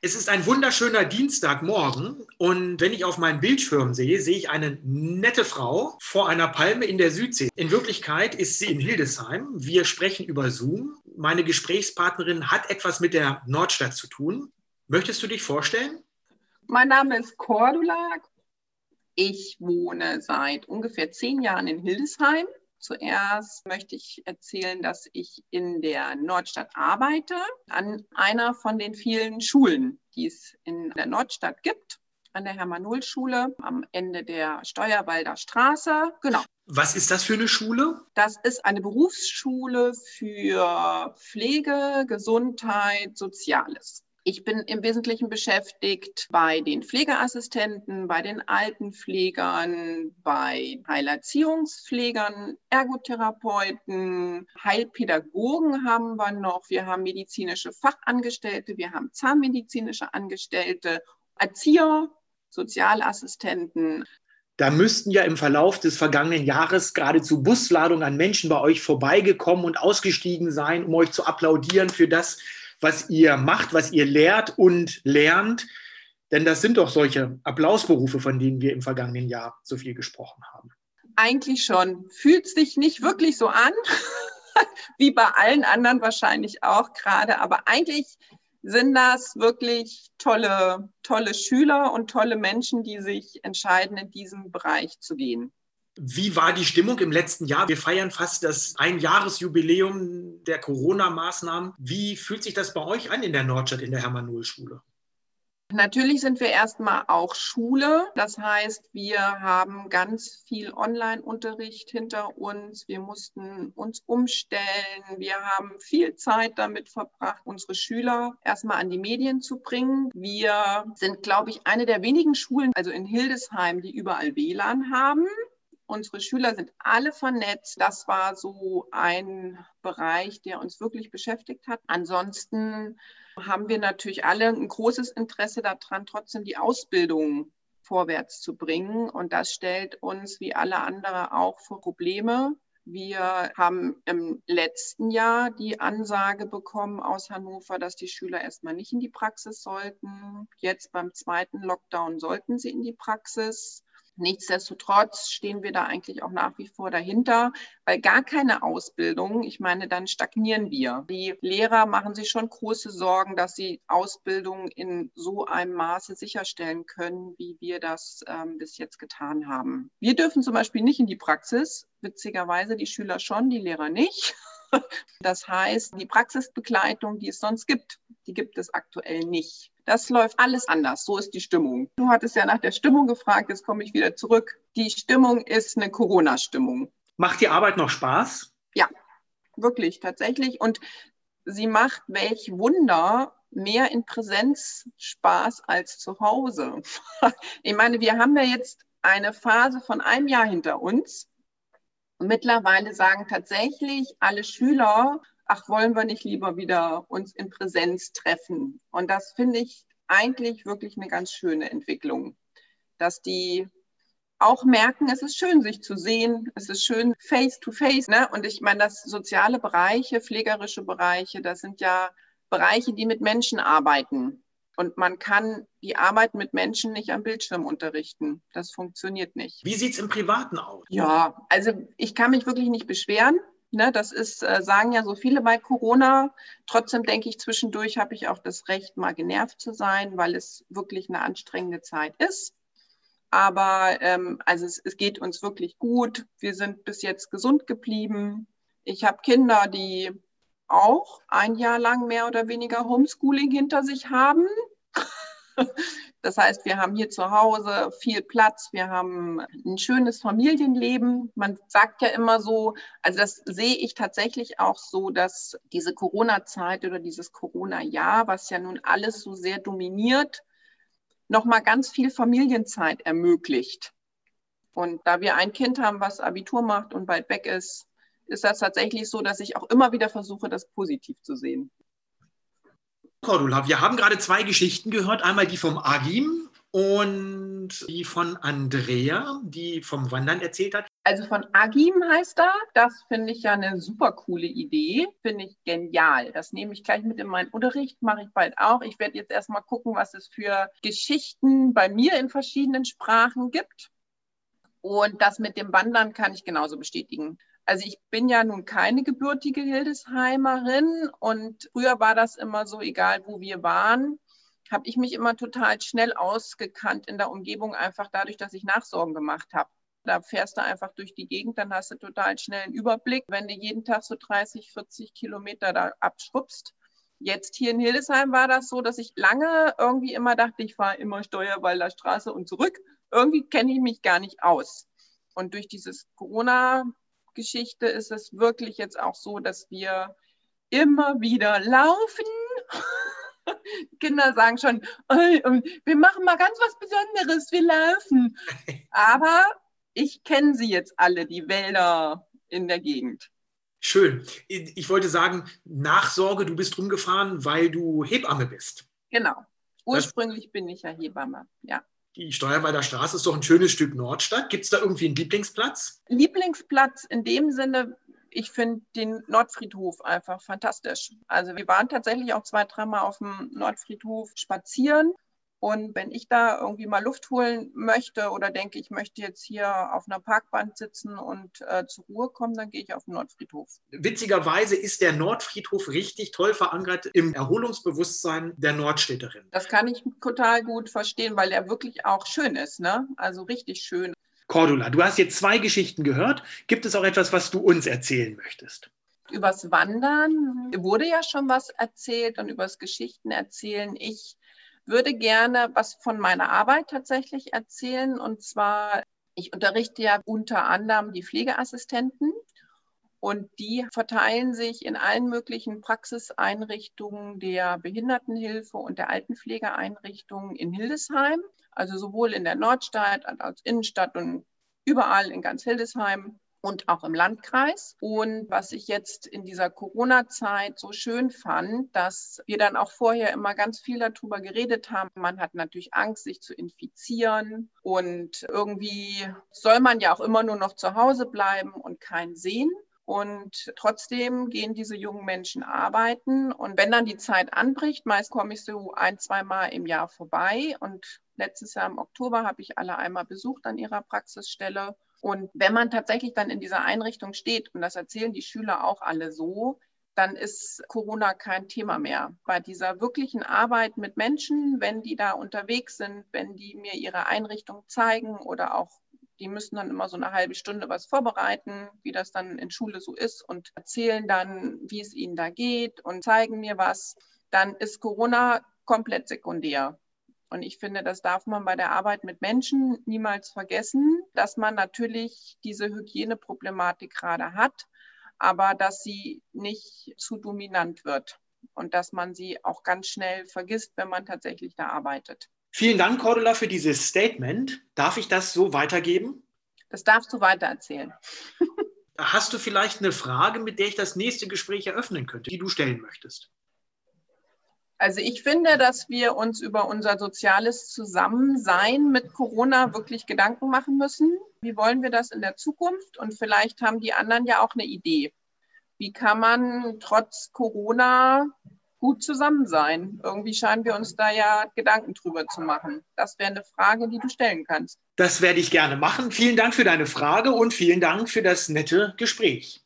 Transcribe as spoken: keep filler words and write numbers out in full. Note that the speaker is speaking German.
Es ist ein wunderschöner Dienstagmorgen und wenn ich auf meinen Bildschirm sehe, sehe ich eine nette Frau vor einer Palme in der Südsee. In Wirklichkeit ist sie in Hildesheim. Wir sprechen über Zoom. Meine Gesprächspartnerin hat etwas mit der Nordstadt zu tun. Möchtest du dich vorstellen? Mein Name ist Cordula. Ich wohne seit ungefähr zehn Jahren in Hildesheim. Zuerst möchte ich erzählen, dass ich in der Nordstadt arbeite, an einer von den vielen Schulen, die es in der Nordstadt gibt, an der Hermann-Null-Schule am Ende der Steuerwalder Straße. Genau. Was ist das für eine Schule? Das ist eine Berufsschule für Pflege, Gesundheit, Soziales. Ich bin im Wesentlichen beschäftigt bei den Pflegeassistenten, bei den Altenpflegern, bei Heilerziehungspflegern, Ergotherapeuten, Heilpädagogen haben wir noch. Wir haben medizinische Fachangestellte, wir haben zahnmedizinische Angestellte, Erzieher, Sozialassistenten. Da müssten ja im Verlauf des vergangenen Jahres geradezu Busladungen an Menschen bei euch vorbeigekommen und ausgestiegen sein, um euch zu applaudieren für das, was ihr macht, was ihr lehrt und lernt. Denn das sind doch solche Applausberufe, von denen wir im vergangenen Jahr so viel gesprochen haben. Eigentlich schon. Fühlt sich nicht wirklich so an, wie bei allen anderen wahrscheinlich auch gerade. Aber eigentlich sind das wirklich tolle, tolle Schüler und tolle Menschen, die sich entscheiden, in diesen Bereich zu gehen. Wie war die Stimmung im letzten Jahr? Wir feiern fast das Einjahresjubiläum der Corona-Maßnahmen. Wie fühlt sich das bei euch an in der Nordstadt, in der Hermann-Null-Schule? Natürlich sind wir erstmal auch Schule. Das heißt, wir haben ganz viel Online-Unterricht hinter uns. Wir mussten uns umstellen. Wir haben viel Zeit damit verbracht, unsere Schüler erstmal an die Medien zu bringen. Wir sind, glaube ich, eine der wenigen Schulen, also in Hildesheim, die überall W L A N haben. Unsere Schüler sind alle vernetzt. Das war so ein Bereich, der uns wirklich beschäftigt hat. Ansonsten haben wir natürlich alle ein großes Interesse daran, trotzdem die Ausbildung vorwärts zu bringen. Und das stellt uns wie alle anderen auch vor Probleme. Wir haben im letzten Jahr die Ansage bekommen aus Hannover, dass die Schüler erstmal nicht in die Praxis sollten. Jetzt beim zweiten Lockdown sollten sie in die Praxis. Nichtsdestotrotz stehen wir da eigentlich auch nach wie vor dahinter, weil gar keine Ausbildung, ich meine, dann stagnieren wir. Die Lehrer machen sich schon große Sorgen, dass sie Ausbildung in so einem Maße sicherstellen können, wie wir das ähm, bis jetzt getan haben. Wir dürfen zum Beispiel nicht in die Praxis, witzigerweise die Schüler schon, die Lehrer nicht. Das heißt, die Praxisbegleitung, die es sonst gibt, die gibt es aktuell nicht. Das läuft alles anders. So ist die Stimmung. Du hattest ja nach der Stimmung gefragt, jetzt komme ich wieder zurück. Die Stimmung ist eine Corona-Stimmung. Macht die Arbeit noch Spaß? Ja, wirklich, tatsächlich. Und sie macht, welch Wunder, mehr in Präsenz Spaß als zu Hause. Ich meine, wir haben ja jetzt eine Phase von einem Jahr hinter uns. Und mittlerweile sagen tatsächlich alle Schüler, ach, wollen wir nicht lieber wieder uns in Präsenz treffen? Und das finde ich eigentlich wirklich eine ganz schöne Entwicklung, dass die auch merken, es ist schön, sich zu sehen, es ist schön face to face, ne? Und ich meine, das soziale Bereiche, pflegerische Bereiche, das sind ja Bereiche, die mit Menschen arbeiten. Und man kann die Arbeit mit Menschen nicht am Bildschirm unterrichten. Das funktioniert nicht. Wie sieht es im Privaten aus? Ja, also ich kann mich wirklich nicht beschweren. Ne, das ist, äh, sagen ja so viele bei Corona. Trotzdem denke ich, zwischendurch habe ich auch das Recht, mal genervt zu sein, weil es wirklich eine anstrengende Zeit ist. Aber ähm, also es, es geht uns wirklich gut. Wir sind bis jetzt gesund geblieben. Ich habe Kinder, die auch ein Jahr lang mehr oder weniger Homeschooling hinter sich haben. Das heißt, wir haben hier zu Hause viel Platz, wir haben ein schönes Familienleben. Man sagt ja immer so, also das sehe ich tatsächlich auch so, dass diese Corona-Zeit oder dieses Corona-Jahr, was ja nun alles so sehr dominiert, nochmal ganz viel Familienzeit ermöglicht. Und da wir ein Kind haben, was Abitur macht und bald weg ist, ist das tatsächlich so, dass ich auch immer wieder versuche, das positiv zu sehen. Cordula, wir haben gerade zwei Geschichten gehört. Einmal die vom Agim und die von Andrea, die vom Wandern erzählt hat. Also von Agim heißt er. Das finde ich ja eine super coole Idee. Finde ich genial. Das nehme ich gleich mit in meinen Unterricht, mache ich bald auch. Ich werde jetzt erstmal gucken, was es für Geschichten bei mir in verschiedenen Sprachen gibt. Und das mit dem Wandern kann ich genauso bestätigen. Also ich bin ja nun keine gebürtige Hildesheimerin und früher war das immer so, egal wo wir waren, habe ich mich immer total schnell ausgekannt in der Umgebung, einfach dadurch, dass ich Nachsorgen gemacht habe. Da fährst du einfach durch die Gegend, dann hast du total schnell einen Überblick, wenn du jeden Tag so dreißig, vierzig Kilometer da abschwuppst. Jetzt hier in Hildesheim war das so, dass ich lange irgendwie immer dachte, ich fahre immer Steuerwalder Straße und zurück. Irgendwie kenne ich mich gar nicht aus. Und durch dieses Corona-Geschichte ist es wirklich jetzt auch so, dass wir immer wieder laufen. Kinder sagen schon, wir machen mal ganz was Besonderes, wir laufen. Aber ich kenne sie jetzt alle, die Wälder in der Gegend. Schön. Ich wollte sagen, Nachsorge, du bist rumgefahren, weil du Hebamme bist. Genau. Ursprünglich das, bin ich ja Hebamme, ja. Die Steuerwalder Straße ist doch ein schönes Stück Nordstadt. Gibt es da irgendwie einen Lieblingsplatz? Lieblingsplatz in dem Sinne, ich finde den Nordfriedhof einfach fantastisch. Also wir waren tatsächlich auch zwei, dreimal auf dem Nordfriedhof spazieren. Und wenn ich da irgendwie mal Luft holen möchte oder denke, ich möchte jetzt hier auf einer Parkbank sitzen und äh, zur Ruhe kommen, dann gehe ich auf den Nordfriedhof. Witzigerweise ist der Nordfriedhof richtig toll verankert im Erholungsbewusstsein der Nordstädterin. Das kann ich total gut verstehen, weil er wirklich auch schön ist, ne? Also richtig schön. Cordula, du hast jetzt zwei Geschichten gehört. Gibt es auch etwas, was du uns erzählen möchtest? Übers Wandern wurde ja schon was erzählt und übers Geschichten erzählen. Ich würde gerne was von meiner Arbeit tatsächlich erzählen. Und zwar, ich unterrichte ja unter anderem die Pflegeassistenten und die verteilen sich in allen möglichen Praxiseinrichtungen der Behindertenhilfe und der Altenpflegeeinrichtungen in Hildesheim. Also sowohl in der Nordstadt als Innenstadt und überall in ganz Hildesheim. Und auch im Landkreis. Und was ich jetzt in dieser Corona-Zeit so schön fand, dass wir dann auch vorher immer ganz viel darüber geredet haben. Man hat natürlich Angst, sich zu infizieren. Und irgendwie soll man ja auch immer nur noch zu Hause bleiben und keinen sehen. Und trotzdem gehen diese jungen Menschen arbeiten. Und wenn dann die Zeit anbricht, meist komme ich so ein, zwei Mal im Jahr vorbei. Und letztes Jahr im Oktober habe ich alle einmal besucht an ihrer Praxisstelle. Und wenn man tatsächlich dann in dieser Einrichtung steht, und das erzählen die Schüler auch alle so, dann ist Corona kein Thema mehr. Bei dieser wirklichen Arbeit mit Menschen, wenn die da unterwegs sind, wenn die mir ihre Einrichtung zeigen oder auch, die müssen dann immer so eine halbe Stunde was vorbereiten, wie das dann in Schule so ist und erzählen dann, wie es ihnen da geht und zeigen mir was, dann ist Corona komplett sekundär. Und ich finde, das darf man bei der Arbeit mit Menschen niemals vergessen, dass man natürlich diese Hygieneproblematik gerade hat, aber dass sie nicht zu dominant wird und dass man sie auch ganz schnell vergisst, wenn man tatsächlich da arbeitet. Vielen Dank, Cordula, für dieses Statement. Darf ich das so weitergeben? Das darfst du weitererzählen. Hast du vielleicht eine Frage, mit der ich das nächste Gespräch eröffnen könnte, die du stellen möchtest? Also ich finde, dass wir uns über unser soziales Zusammensein mit Corona wirklich Gedanken machen müssen. Wie wollen wir das in der Zukunft? Und vielleicht haben die anderen ja auch eine Idee. Wie kann man trotz Corona gut zusammen sein? Irgendwie scheinen wir uns da ja Gedanken drüber zu machen. Das wäre eine Frage, die du stellen kannst. Das werde ich gerne machen. Vielen Dank für deine Frage und vielen Dank für das nette Gespräch.